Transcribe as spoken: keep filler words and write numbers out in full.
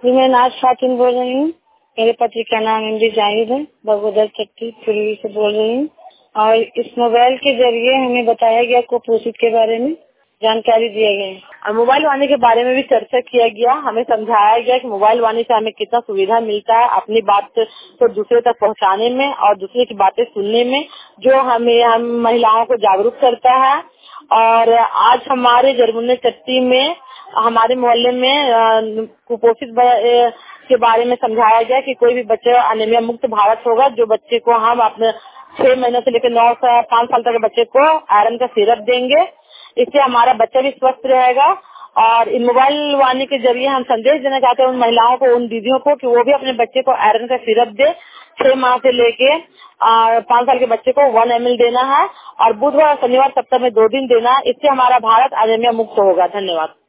जी मैं नाज खातून बोल रही हूँ। मेरे पति का नाम एम डी जाहिद है। बगोदर चट्टी पूर्वी से बोल रही हूँ। और इस मोबाइल के जरिए हमें बताया गया कुपोषित के बारे में जानकारी दिया गया और मोबाइल वाणी के बारे में भी चर्चा किया गया। हमें समझाया गया कि मोबाइल वाणी से हमें कितना सुविधा मिलता है अपनी बात को दूसरे तक पहुंचाने में और दूसरे की बातें सुनने में, जो हमें हम महिलाओं को जागरूक करता है। और आज हमारे जरमुने चट्टी में हमारे मोहल्ले में कुपोषित के बारे में समझाया गया कि कोई भी बच्चा अनीमिया मुक्त भारत होगा। जो बच्चे को हम अपने छह महीने से लेकर नौ से पाँच साल तक के बच्चे को आयरन का सिरप देंगे। इससे हमारा बच्चा भी स्वस्थ रहेगा। और इन मोबाइल वाणी के जरिए हम संदेश देना चाहते हैं उन महिलाओं को, उन दीदियों को, कि वो भी अपने बच्चे को आयरन का सिरप दे। छह माह से लेके पाँच साल के बच्चे को वन एम एल देना है और बुधवार शनिवार सप्ताह में दो दिन देना है। इससे हमारा भारत अनीमिया मुक्त होगा। धन्यवाद।